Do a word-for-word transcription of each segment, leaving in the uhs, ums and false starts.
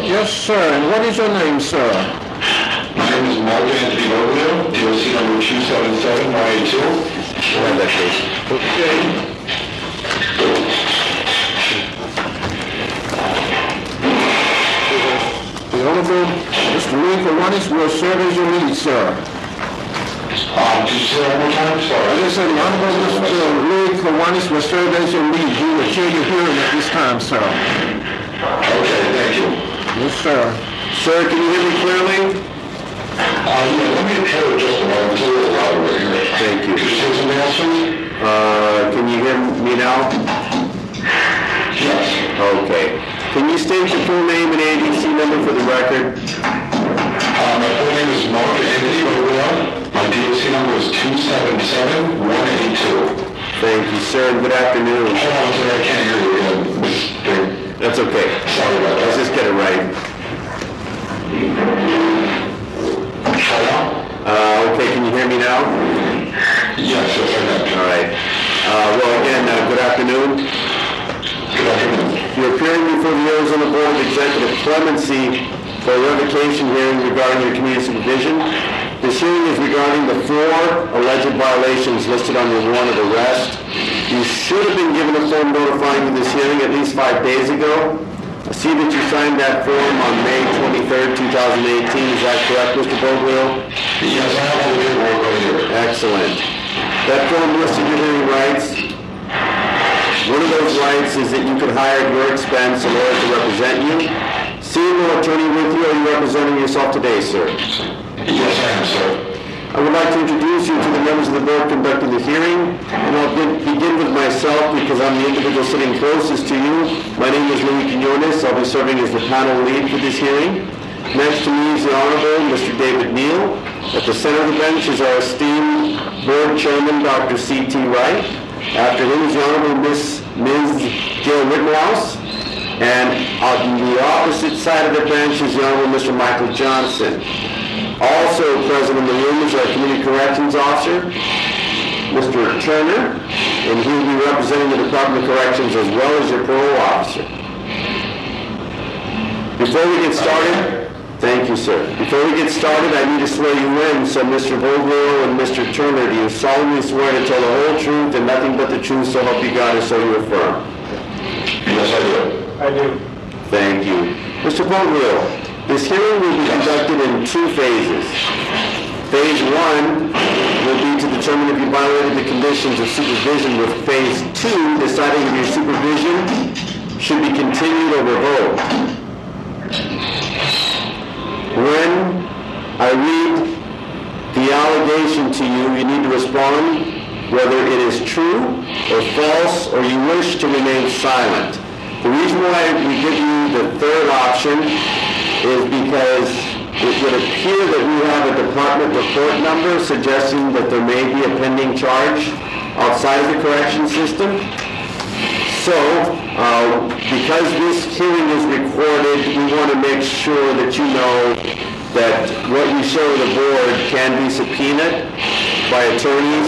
Yes, sir. And what is your name, sir? My name is Mark Anthony Roglio, D O C number two seven seven one eight two. We'll have that case. Okay. The Honorable Mister Louis Kiwanis will serve as your lead, sir. Um, did you say that one more time? Sorry. I just said the Honorable Mister Louis Kiwanis will serve as your lead. He will chair your hearing at this time, sir. Okay, thank you. Yes, sir. Sir, can you hear me clearly? Uh, yeah, let me try to adjust the volume. It's a little louder right here. Thank you. Could you say something else, please? Uh, can you hear me now? Yes. Okay. Can you state your full name and A D C number for the record? Uh, my full name is Mark Anthony Roglio. My D O C number is two seven seven one eight two. Thank you, sir, and good afternoon. Hold on a second, I can't hear you again. Mister That's okay. Sorry about that. Let's just get it right. Try now? Uh, okay, can you hear me now? Yes, yes, I can. All right. Uh, well, again, uh, good afternoon. Good afternoon. You're appearing before the Arizona Board of Executive Clemency for a revocation hearing regarding your community supervision. This hearing is regarding the four alleged violations listed on your warrant of arrest. You should have been given a form notifying you of this hearing at least five days ago. I see that you signed that form on May twenty-third, two thousand eighteen. Is that correct, Mister Boglio? Yes, I have all the paperwork right here. Excellent. That form listed your hearing rights. One of those rights is that you could hire at your expense a lawyer to represent you. Seeing no attorney with you, are you representing yourself today, sir? Yes, I am, sir. I would like to introduce you to the members of the board conducting the hearing, and I'll be- begin with myself because I'm the individual sitting closest to you. My name is Louis Quinones. I'll be serving as the panel lead for this hearing. Next to me is the Honorable Mister David Neal. At the center of the bench is our esteemed board chairman, Doctor C T Wright. After him is the Honorable Miss Miz Jill Rittenhouse. And on the opposite side of the bench is the Honorable Mister Michael Johnson. Also present in the room is our Community Corrections Officer, Mister Turner, and he will be representing the Department of Corrections as well as your parole officer. Before we get started, thank you, sir. Before we get started, I need to swear you in. So, Mister Boglio and Mister Turner, do you solemnly swear to tell the whole truth and nothing but the truth, so help you God, and so you affirm? Yes, I do. I do. Thank you. Mister Boglio, this hearing will be conducted in two phases. Phase one will be to determine if you violated the conditions of supervision, with phase two deciding if your supervision should be continued or revoked. When I read the allegation to you, you need to respond whether it is true or false, or you wish to remain silent. The reason why we give you the third option is because it would appear that we have a department report number suggesting that there may be a pending charge outside of the correction system. So, uh, because this hearing is recorded, we want to make sure that you know that what you show the board can be subpoenaed by attorneys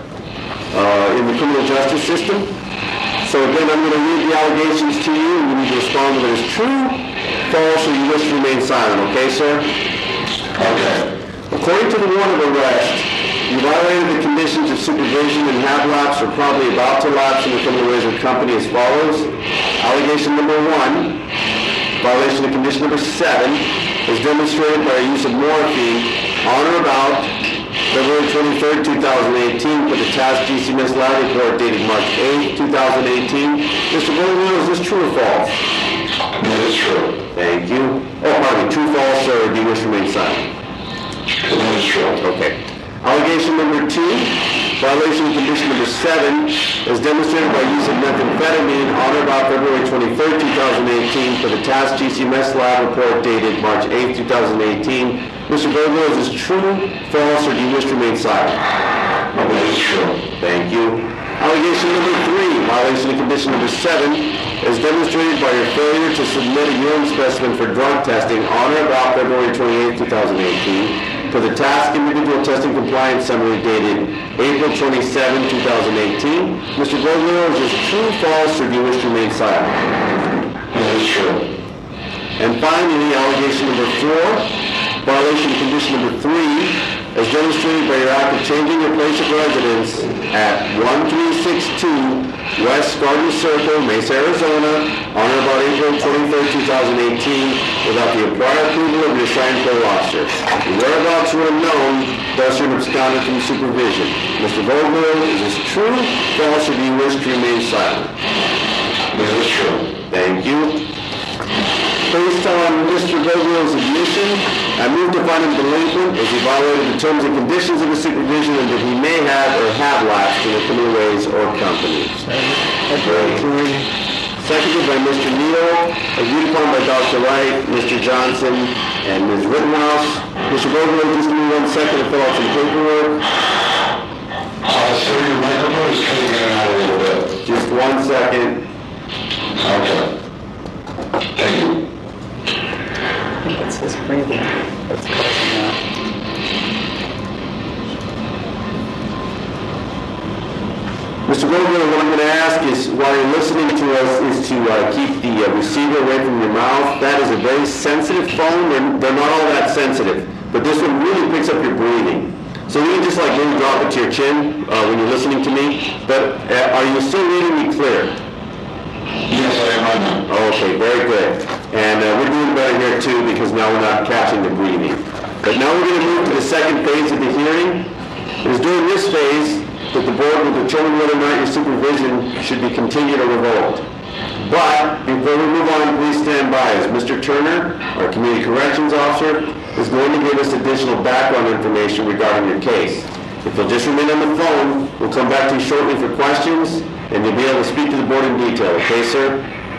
uh, in the criminal justice system. So again, I'm going to read the allegations to you, and you need to respond whether it's true, false, or you wish to remain silent. Okay, sir? Okay. According to the warrant of arrest, you violated the conditions of supervision and have lapsed or probably about to lapse in the Criminal Razor Company as follows. Allegation number one, violation of condition number seven, is demonstrated by a use of morphine on or about February twenty-third, two thousand eighteen, for the Task G C M S lab report dated March eighth, two thousand eighteen. Mister Boglio, is this true or false? That is true. Thank you. Oh, pardon me, true, false, or do you wish to remain silent? That is true. Okay. Allegation number two, violation of condition number seven, is demonstrated by use of methamphetamine on or about February twenty-third, two thousand eighteen, for the Task G C M S lab report dated March eighth, two thousand eighteen. Mister Boglio, is this true, false, or do you wish to remain silent? That is true. Thank you. Allegation number three, violation of condition number seven, is demonstrated by your failure to submit a urine specimen for drug testing on or about February twenty-eighth, two thousand eighteen, for the Task Individual Testing Compliance Summary dated April twenty-seventh, two thousand eighteen. Mister Boglio, is this true, false, or do you wish to remain silent? That is true. And finally, allegation number four, violation of condition number three, as demonstrated by your act of changing your place of residence at one three six two West Garden Circle, Mesa, Arizona, on or about April twenty-third, two thousand eighteen, without the prior approval of your assigned parole officer. The whereabouts were unknown, thus you're absconded from supervision. Mister Vogel, is this true, false, or do you wish to remain silent? This is true. Thank you. Based on Mister Vogel's admission, I move to find him delinquent as he violated the terms and conditions of the supervision and that he may have or have lapsed in the criminal ways or company. Seconded by Mister Neal, agreed upon by Doctor Wright, Mister Johnson, and Miz Rittenhouse. Mister Vogel, just give me one second to fill out some paperwork. Uh, sir, your microphone is cutting in and out a little bit. Just one second. Okay. Thank you. It's his breathing that's causing that. Mister Vogel, what I'm going to ask is, while you're listening to us, is to uh, keep the uh, receiver away from your mouth. That is a very sensitive phone. They're, they're not all that sensitive, but this one really picks up your breathing. So you can just like really drop it to your chin uh, when you're listening to me. But uh, are you still reading me clear? Yes, I am right now. Okay, very good. And uh, we're doing better here too because now we're not catching the breathing. But now we're going to move to the second phase of the hearing. It is during this phase that the board will determine whether or not your supervision should be continued or revoked. But before we move on, please stand by as Mister Turner, our Community Corrections Officer, is going to give us additional background information regarding your case. If you'll just remain on the phone, we'll come back to you shortly for questions, and you'll be able to speak to the board in detail. Okay, sir?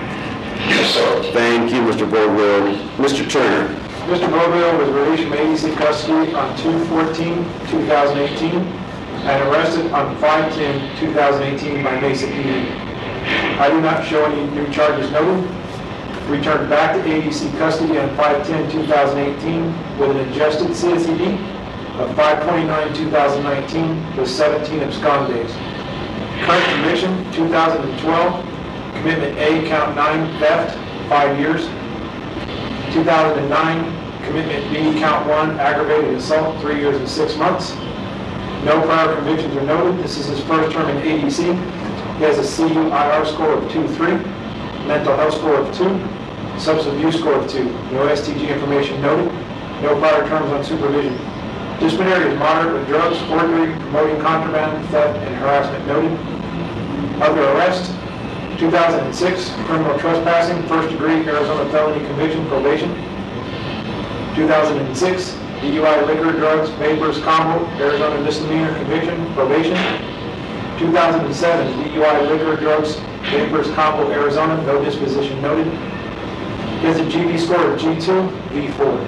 Yes, sir. Thank you, Mister Vogel. Mister Turner. Mister Vogel was released from A D C custody on two fourteen two thousand eighteen and arrested on five ten two thousand eighteen by Mesa P D. I do not show any new charges noted. Returned back to A D C custody on five ten two thousand eighteen with an adjusted C S E D of five twenty-nine two thousand nineteen with seventeen abscond days. Current conviction, two thousand twelve, commitment A, count nine, theft, five years. two thousand nine, commitment B, count one, aggravated assault, three years and six months. No prior convictions are noted. This is his first term in A D C. He has a C U I R score of two three, mental health score of two, substance abuse score of two. No S T G information noted. No prior terms on supervision. Disciplinary is moderate with drugs, forgery, promoting contraband, theft, and harassment noted. Other arrest, two thousand six, criminal trespassing, first degree, Arizona felony conviction, probation. two thousand six, D U I, liquor, drugs, vapors, combo, Arizona misdemeanor conviction, probation. two thousand seven, D U I, liquor, drugs, vapors, combo, Arizona, no disposition noted. He has a G V score of G two, V four.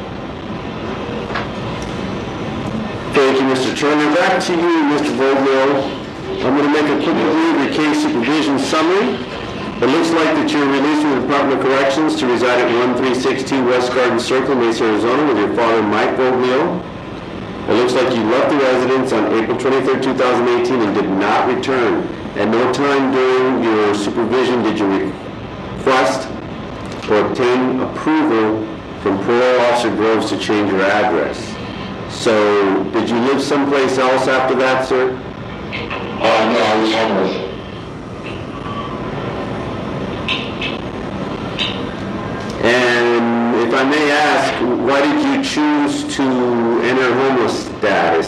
Thank you, Mister Turner. Back to you, Mister Vogel. I'm going to make a quick review of your case supervision summary. It looks like that you're released from the Department of Corrections to reside at one three six two West Garden Circle, Mesa, Arizona, with your father, Mike Voglio. It looks like you left the residence on April twenty-third, two thousand eighteen and did not return. At no time during your supervision did you request or obtain approval from parole officer Groves to change your address. So, did you live someplace else after that, sir? Uh, no, I was homeless. And if I may ask, why did you choose to enter homeless status?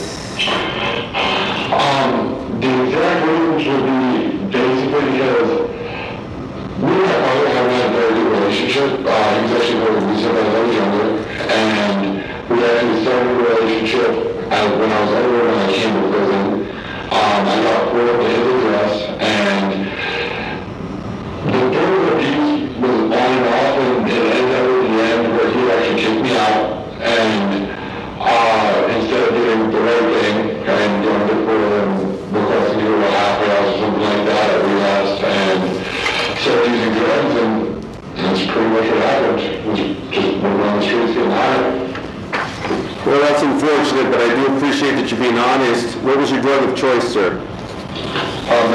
Um, the exact reasons would be basically because me and my father haven't had a very good relationship. Uh, he was actually very abusive when I was younger, and we actually started a relationship as when I was older when I came to prison. Um, I got pulled up to his address, and the third abuse was on and off, and it ended up at the end where he actually kicked me out, and uh, instead of doing the right thing and going to court and requesting to go to a halfway house or something like that, I relapsed and started using drugs, and that's pretty much what happened. Was just moving on the streets getting high. Well, that's unfortunate, but I do appreciate that you're being honest. What was your drug of choice, sir? Uh,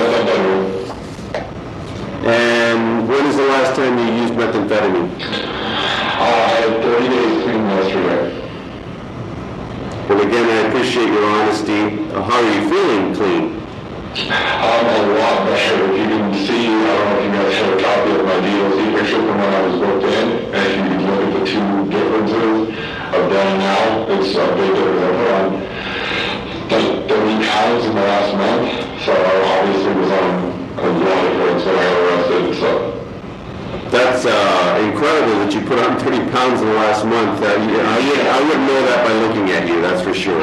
methamphetamine. And when is the last time you used methamphetamine? Uh, I had thirty days clean yesterday. Well, again, I appreciate your honesty. Uh, How are you feeling clean? I'm a lot better. If you can see, I don't know if you guys have a copy of my D L C picture from when I was booked in, and if you can look at the two differences of then and now, it's a big difference. I put on like thirty pounds in the last month, so I obviously was on a lot of drugs when I got arrested, so. That's uh, incredible that you put on thirty pounds in the last month. Uh, yeah, I, would, I wouldn't know that by looking at you, that's for sure.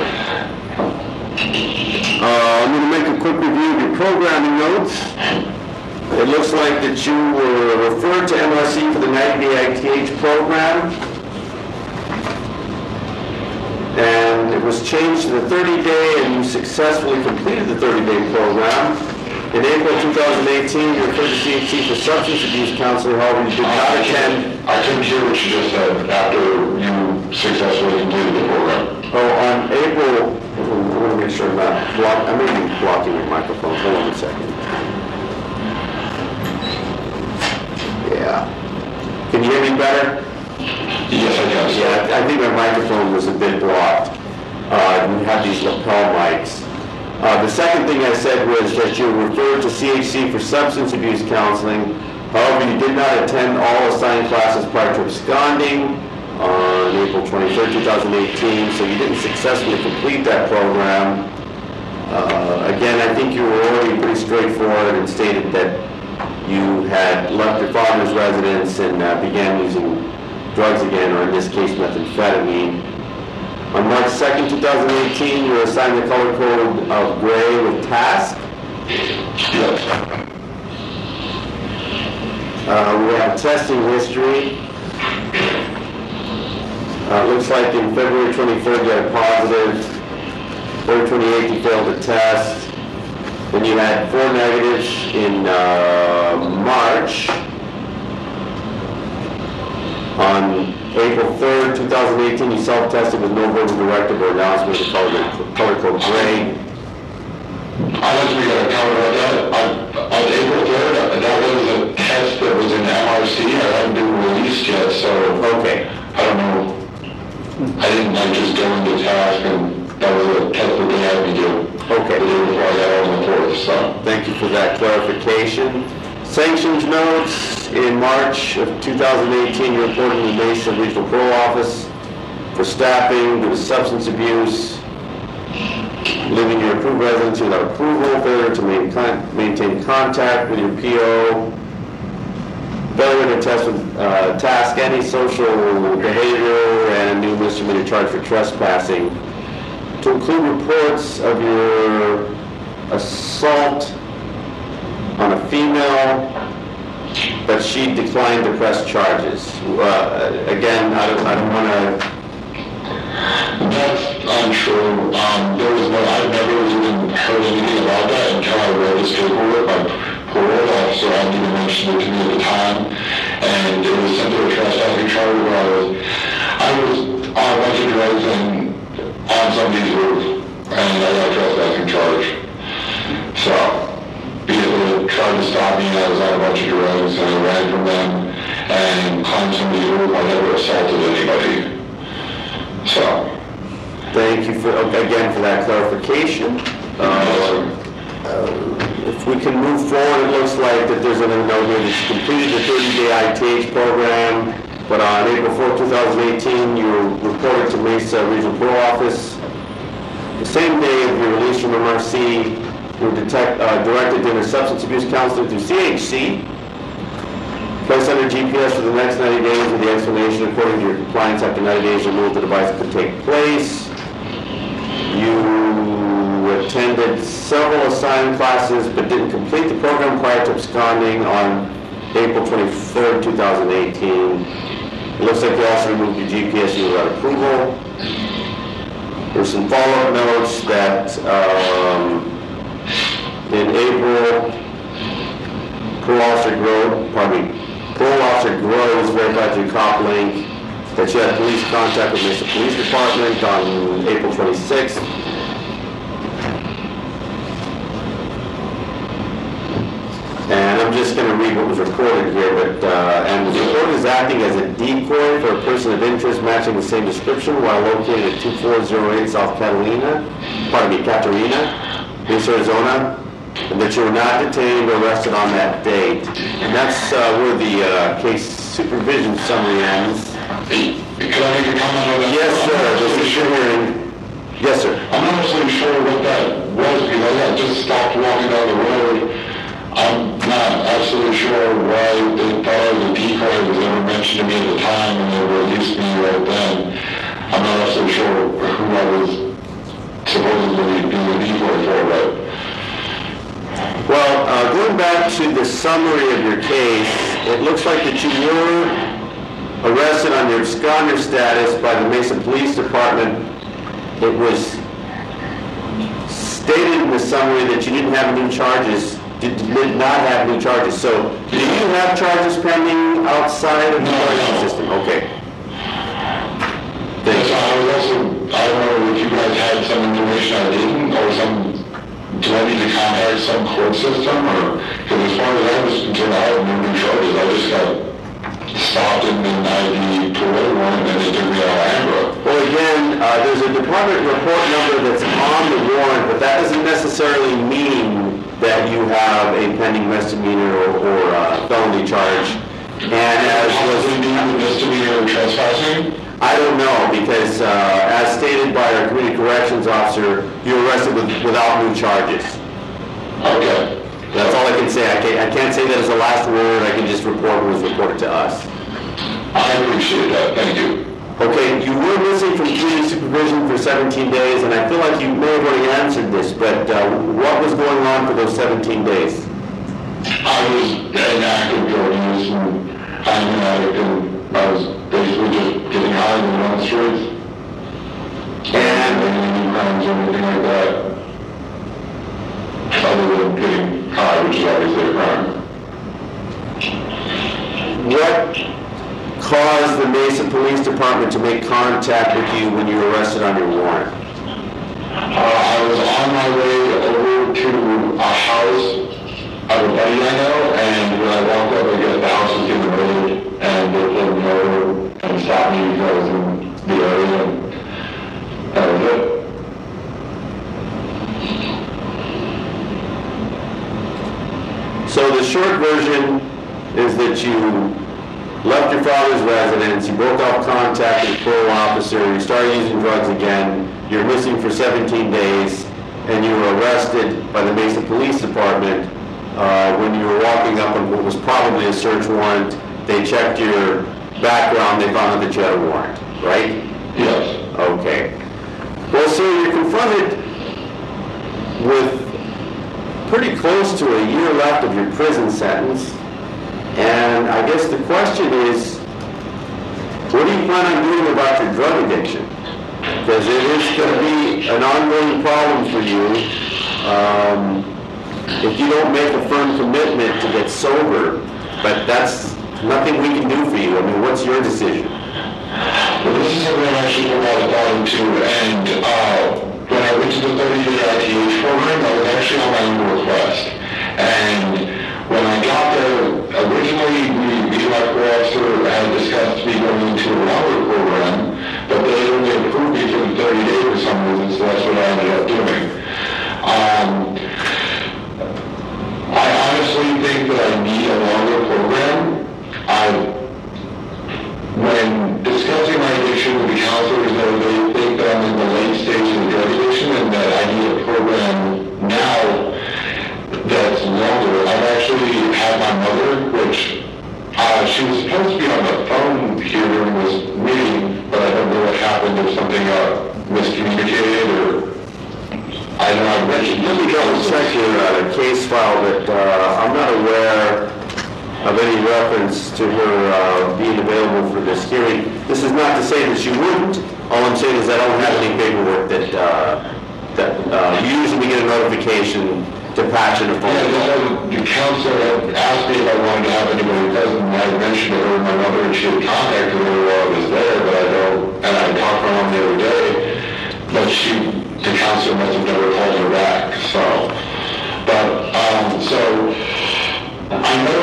Uh, I'm going to make a quick review of your programming notes. It looks like that you were referred to M R C for the ninety day I T H program. And it was changed to the thirty day, and you successfully completed the thirty day program. In April two thousand eighteen, you referred to C H C for substance abuse counseling, however, you did not attend. I couldn't hear what you just said after you successfully completed the program. Oh, on April, I want to make sure I'm not block, I may be blocking your microphone. Hold on a second. Yeah. Can you hear me better? Yes, I can. Yeah, I think my microphone was a bit blocked. Uh, we have these lapel mics. Uh, the second thing I said was that you were referred to C H C for substance abuse counseling. However, you did not attend all assigned classes prior to absconding on April twenty-third, two thousand eighteen, so you didn't successfully complete that program. Uh, again, I think you were already pretty straightforward and stated that you had left your father's residence and uh, began using drugs again, or in this case, methamphetamine. On March second, two thousand eighteen, you were assigned the color code of gray with task. Yes. Uh, we have testing history. Uh, looks like in February twenty-third you had a positive. February twenty-eighth you failed the test. Then you had four negatives in uh, March. On April third, two thousand eighteen, you self-tested with no verbal directive or announcement of the color, color code gray. I don't think we got a comment about that. On, on April third, uh, that was a test that was in M R C. I hadn't been released yet, so Okay. I don't know. I didn't like just go into task, and that was a test that they had me do. Okay. The day before I got on the fourth, so. Thank you for that clarification. Sanctions notes, in March of two thousand eighteen, you reported to the Mesa Regional Parole Office for staffing due to substance abuse, living your approved residence without approval, failure to maintain, maintain contact with your P O, failure to test with, uh, task any social behavior, and a new misdemeanor charge for trespassing. To include reports of your assault on a female, but she declined to press charges. Uh, again, I don't, I don't want to... That's untrue. Um, there was no, I've never even heard anything about that until I read this paperwork. My parole officer hadn't even mentioned it to me at the time, and it was simply a trespassing charge where I was, I was on a bunch of drugs and on somebody's roof, and I got a trespassing charge. So, people tried to stop me, I was on a bunch of drugs, and I ran from them, and climbed somebody's roof. I never assaulted anybody. So. Thank you for, again, for that clarification. Uh, uh, if we can move forward, it looks like that there's another note here that you completed the thirty day I T H program, but on April fourth, two thousand eighteen, you were reported to Mesa Regional Parole Office. The same day of your release from M R C, you were detect, uh, directed to enter substance abuse counseling through C H C. Placed under G P S for the next ninety days with the explanation according to your compliance after ninety days removed the device could take place. You attended several assigned classes but didn't complete the program prior to absconding on April twenty-third, two thousand eighteen. It looks like you also removed your G P S without approval. There's some follow-up notes that um, in April, Parole Officer Grove, pardon me, Parole Officer Groves verified through CopLink that you had police contact with Mesa Police Department on April twenty-sixth. And I'm just going to read what was reported here, but, uh, and the report is acting as a decoy for a person of interest matching the same description while located at two four zero eight South Catalina, pardon me, Catarina, Mesa, Arizona, and that you were not detained or arrested on that date. And that's uh, where the uh, case supervision summary ends. Can I make a comment on that? Yes, sir, this is your hearing. Yes, sir. I'm not necessarily sure what that was because I just stopped walking down the road. I'm not absolutely sure why they thought the decoy was ever mentioned to me at the time and they released me right then. I'm not absolutely sure who I was supposedly being a decoy for, but... Well, uh, going back to the summary of your case, it looks like that you were arrested on your absconder status by the Mesa Police Department. It was stated in the summary that you didn't have any charges, did, did not have any charges. So, do you have charges pending outside of the charging system? Okay. Yes, I was also, I don't know if you guys had some information I didn't, or some, do I need to contact some court system, or, because as far as I was concerned, I had no new charges. I just got stopped in the ninety parole warrant and they took me out of Alhambra. Well, again, uh, there's a department report number that's on the warrant, but that doesn't necessarily mean that you have a pending misdemeanor or, or uh, felony charge. And as was the misdemeanor trespassing? I don't know, because uh, as stated by our community corrections officer, you were arrested with, without new charges. Okay. That's all I can say. I can't, I can't say that as a last word. I can just report what was reported to us. I appreciate that. Thank you. Okay, you were missing from community supervision for seventeen days, and I feel like you may have already answered this, but uh, what was going on for those seventeen days? I was an active drug use and I'm an addict and I was basically just getting high and on the streets. And any crimes or anything like that. Other than getting high, which is obviously a crime. What caused the Mesa Police Department to make contact with you when you were arrested on your warrant? Uh, I was on my way over to a house of a buddy I know, and when I walked up, I guess the house was getting raided, and they pulled me over and stopped me because I was in the area, and that was it. So the short version is that you left your father's residence, you broke off contact with the parole officer, you started using drugs again, you're missing for seventeen days, and you were arrested by the Mesa Police Department uh, when you were walking up on what was probably a search warrant. They checked your background, they found out that you had a warrant, right? Yes. Okay. Well, sir, you're confronted with pretty close to a year left of your prison sentence. And I guess the question is, what do you plan on doing about your drug addiction? Because it is going to be an ongoing problem for you um, if you don't make a firm commitment to get sober. But that's nothing we can do for you. I mean, what's your decision? Well, this is something I actually put a lot of thought into, and uh, when I went to the thirty-day I T H program, I was actually on my own request. And when I got there, originally we, me and my parole officer had discussed me going into a longer program, but they only approved me for the thirty days for some reason, so that's what I ended up doing. Um, I honestly think that I need a longer program. I, when discussing my addiction with the counselors, though, they think that I'm in the late stage of the drug addiction and that I need a program now that's longer. I've actually had my mother, which uh, she was supposed to be on the phone here during this meeting, but I don't know what happened, if something got miscommunicated or I don't know. Let me double check your uh, case file, but uh, I'm not aware of any reference to her uh, being available for this hearing. This is not to say that she wouldn't. All I'm saying is I don't have any paperwork that uh, that uh, usually we get a notification to patch in a phone. Yeah, the, the counselor had asked me if I wanted to have anybody present, and I mentioned to her my mother, and she had contacted her while I was there, but I don't, and I talked to her on the other day, but she, the counselor must have never called her back, so, but, um, so, I know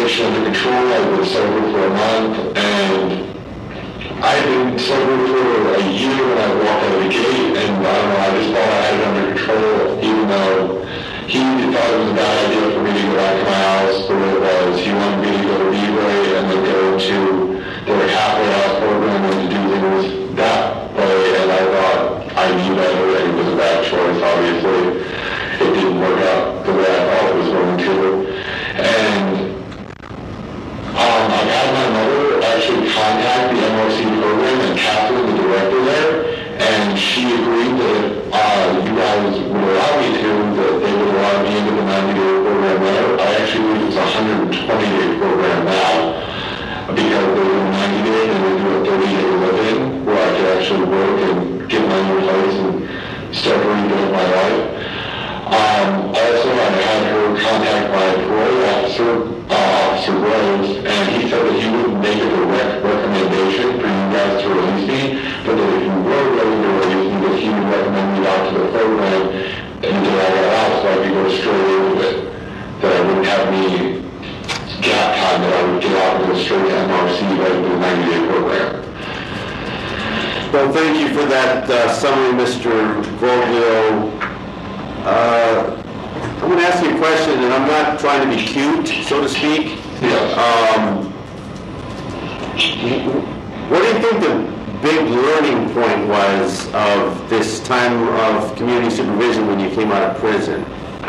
addiction under control. I've been sober for a month, and I've been sober for a year when I walked out of the gate, and I don't know, I just thought I had it under control, even though he thought it was a bad idea for me to go back to my house the way it was. He wanted me to go to Libre and then go to their halfway house program and to do things that way, and I thought I knew better, and it was a bad choice, obviously. It didn't work out the way I thought it was going to. And um, I had my mother actually contact the M R C program and Catherine, the director there, and she agreed that if uh, you guys would allow me to, that they would allow me into the ninety-day program there. I actually believe it's a one hundred twenty day program now, because they do a ninety day and they do a thirty day live-in, where I could actually work and get my own place and start to rebuild my life. Um, also, I had her contact my parole officer, uh, Officer Rose, and he said that he wouldn't make a direct recommendation for you guys to release me, but that if you were willing to release me, that he would recommend me out to the program until I got out so I could go straight into it. That I wouldn't have any gap time, that I would get out and go straight to M R C right into the ninety day program. Well, thank you for that uh, summary, Mister Voglio. Uh, I'm going to ask you a question, and I'm not trying to be cute, so to speak. Yes. Um, what do you think the big learning point was of this time of community supervision when you came out of prison?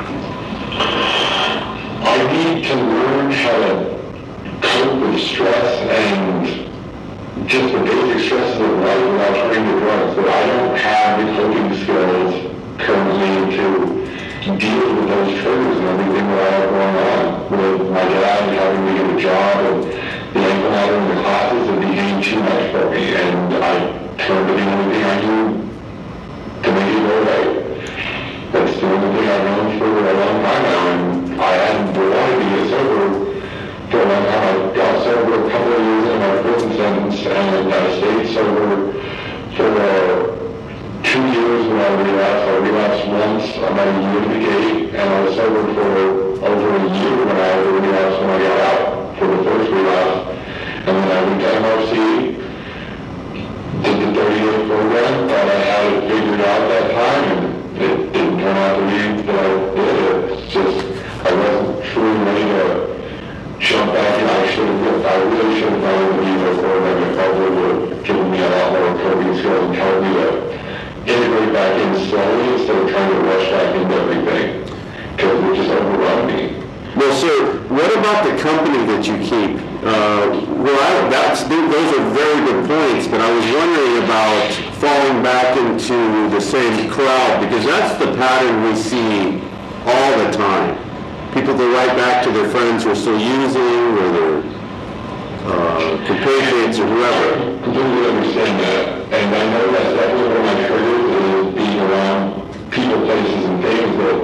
I need to learn how to cope with stress and just the basic stresses of life without turning to drugs. But I don't have the coping skills currently to deal with those triggers and everything that I have going on with my dad having me get a job and the ankle monitor in the classes. It became too much for me, and I turned to the only thing I knew to make it go right. That's the only thing I've known for a long time now, and I hadn't wanted to get sober for a long time. I got sober a couple of years into my prison sentence, and I stayed sober for uh, two years when I relapsed. I relapsed once about a year to the gate, and I was sober for over a year when I relapsed when I got out for the first relapse. And then I went to M R C, did the thirty day program, thought I had it figured out that time, and it didn't turn out to be that I did. It's just, I wasn't truly ready to jump back in. I should have, I really should have gone to the Evo program. It probably would have given me a lot more coping skills and helped me to integrate back in slowly instead of trying to rush back into everything, because it just overrun me. Well, sir, what about the company that you keep? Uh, well, I, that's, those are very good points, but I was wondering about falling back into the same crowd, because that's the pattern we see all the time. People go right back to their friends who are still using, or their uh, compatriots, or whoever. I completely understand that, and I know that's definitely one of my triggers is being around people, places, and things that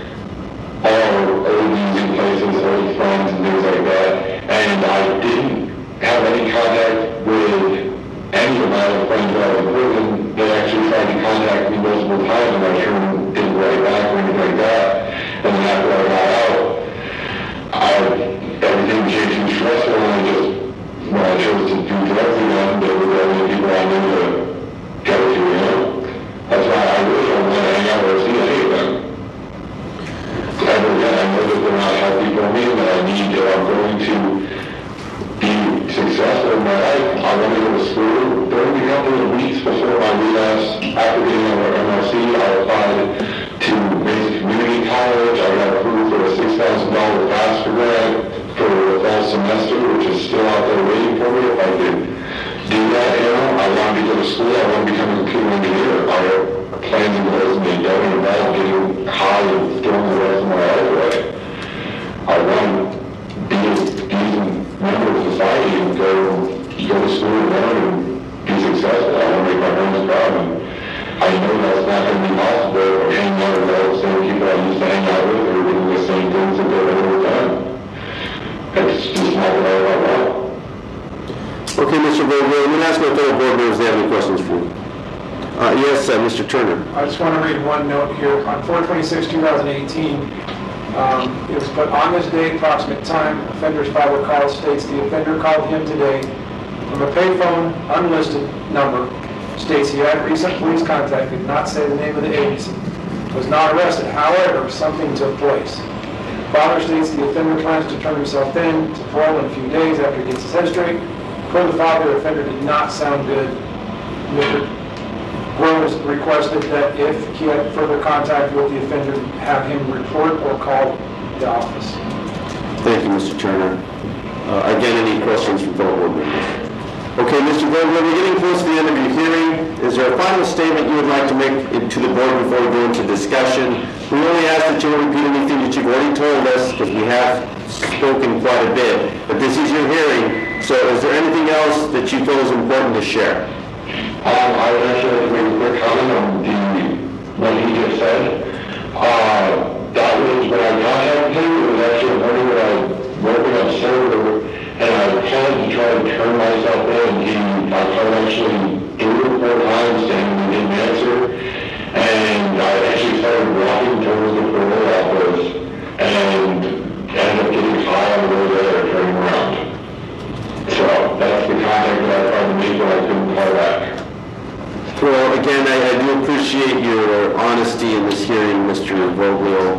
are old using places, old friends, and things like that. And I didn't have any contact with any of my other friends while I was in prison. They actually tried to contact me multiple times, and I sure didn't write back or anything like that. And then after I got out, I, everything became too stressful, and I just, when I chose to do drugs again, they were the only people I knew to go to, you know? That's why I really don't want to hang out or see any of them. Ever again, I know that they're not healthy for me, that I need to, I'm going to be successful in my life. I want to go to school. During a couple of weeks before my relapse, after getting out of M R C, I applied to Mason Community College. I got approved for a six thousand dollars FAFSA grant for the fall semester, which is still out there waiting for me. If I could do that, you know, I want to go to school. I want to become a computer engineer. I have plans and goals, and they don't involve getting high and throwing the rest of my life away. I want to be a decent member of society and go, go to school and learn and be successful. I want to make my parents proud. And I know that's not going to be possible or hanging out with all the same people I used to hang out with or doing the same things that they've ever done. It's just not what I want. Okay, Mister Vogel, I'm going to ask my fellow board members if they have any questions for you. Uh, yes, uh, Mister Turner. I just want to read one note here. On four twenty-six two thousand eighteen, Um, It was put on this date, approximate time, offender's Bible call states the offender called him today from a payphone, unlisted number, states he had recent police contact, did not say the name of the agency, was not arrested. However, something took place. Father states the offender plans to turn himself in to parole in a few days after he gets his head straight. Per the father, the offender did not sound good. Mister Groves requested that if he had further contact with the offender, have him report or call the office. Thank you, Mister Turner. Uh, Again, any questions from fellow board members? Okay, Mister Vogel, we're getting close to the end of your hearing. Is there a final statement you would like to make to the board before we go into discussion? We only ask that you don't repeat anything that you've already told us, because we have spoken quite a bit. But this is your hearing, so is there anything else that you feel is important to share? Um, I would actually like to make a quick comment on the, what he just said. Uh, that was when I got him to, it was actually a morning when I was working on server, and I called to try to turn myself in. He, I called actually three or four times saying he didn't answer, and I actually started walking towards the parole office, and ended up getting high on the way there, turning around. So that's the contact that I tried to make, but I couldn't call back. Well, again, I, I do appreciate your honesty in this hearing, Mister Vogel.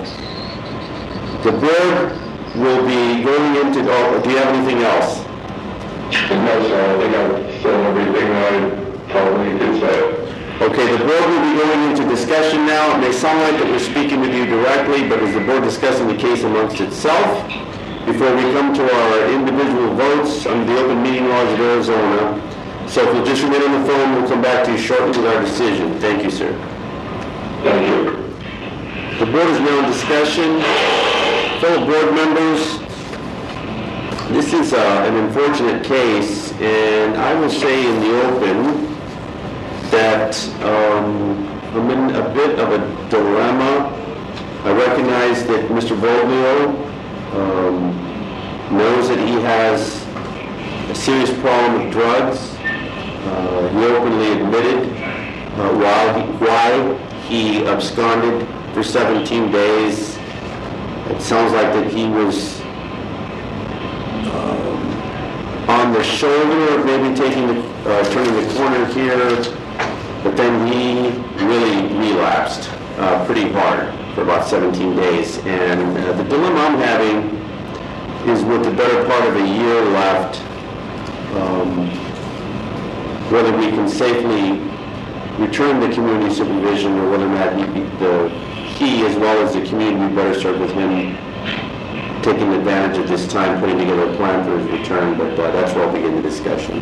The board will be going into, oh, do you have anything else? No, sir, I think I've said everything that I probably could say. Okay, the board will be going into discussion now. It may sound like that we're speaking with you directly, but is the board discussing the case amongst itself? Before we come to our individual votes under the open meeting laws of Arizona. So if you'll just remain on the phone, we'll come back to you shortly with our decision. Thank you, sir. Thank you. The board is now in discussion. Fellow board members, this is uh, an unfortunate case, and I will say in the open that um, I'm in a bit of a dilemma. I recognize that Mister Voglio um, knows that he has a serious problem with drugs. Uh, he openly admitted uh, why, he, why he absconded for seventeen days. It sounds like that he was um, on the shoulder of maybe taking the, uh, turning the corner here, but then he really relapsed uh, pretty hard for about seventeen days. And uh, the dilemma I'm having is with the better part of a year left, um, whether we can safely return the community supervision or whether or not he, the he as well as the community better served with him taking advantage of this time, putting together a plan for his return, but uh, that's where I'll begin the discussion.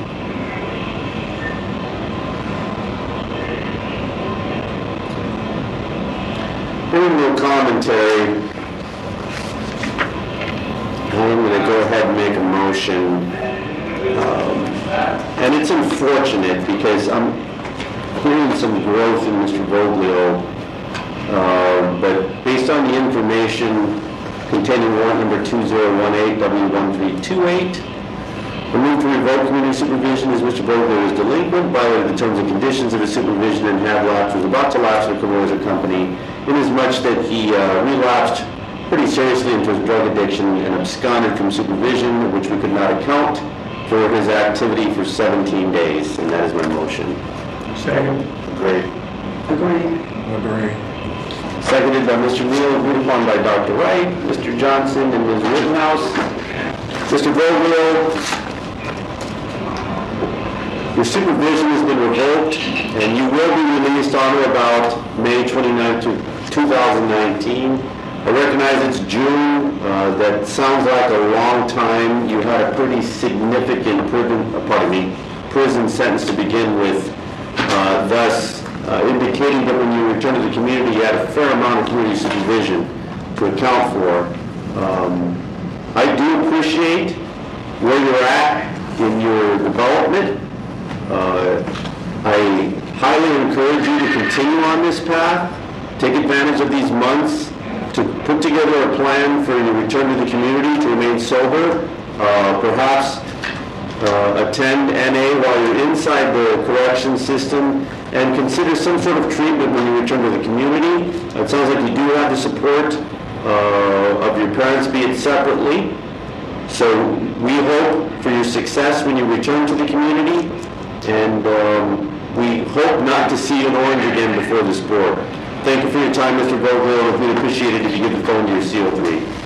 Hearing no commentary, I'm going to go ahead and make a motion. Um, and it's unfortunate because I'm hearing some growth in Mister Voglio. Uh, but based on the information containing warrant number two zero one eight W one three two eight, I move to revoke community supervision as Mister Voglio is delinquent, violated the terms and conditions of his supervision, and had lapsed, was about to lapse with Carosa Company, inasmuch that he uh, relapsed pretty seriously into his drug addiction and absconded from supervision, which we could not account for his activity for seventeen days, and that is my motion. Second. Great. Agree. Agree. Seconded by Mister Neal, agreed upon by Doctor Wright, Mister Johnson, and Miz Rittenhouse. Mister Voglio, your supervision has been revoked, and you will be released on or about May twenty-ninth, two thousand nineteen. I recognize it's June. Uh, that sounds like a long time. You had a pretty significant prison, uh, pardon me, prison sentence to begin with, uh, thus Uh, indicating that when you return to the community, you had a fair amount of community supervision to account for. Um, I do appreciate where you're at in your development. Uh, I highly encourage you to continue on this path. Take advantage of these months to put together a plan for your return to the community, to remain sober, uh, perhaps Uh, attend N A while you're inside the correction system, and consider some sort of treatment when you return to the community. It sounds like you do have the support uh, of your parents, be it separately. So we hope for your success when you return to the community, and um, we hope not to see you in Orange again before this board. Thank you for your time, Mister Vogel. We'd appreciate it if you give the phone to your C O three.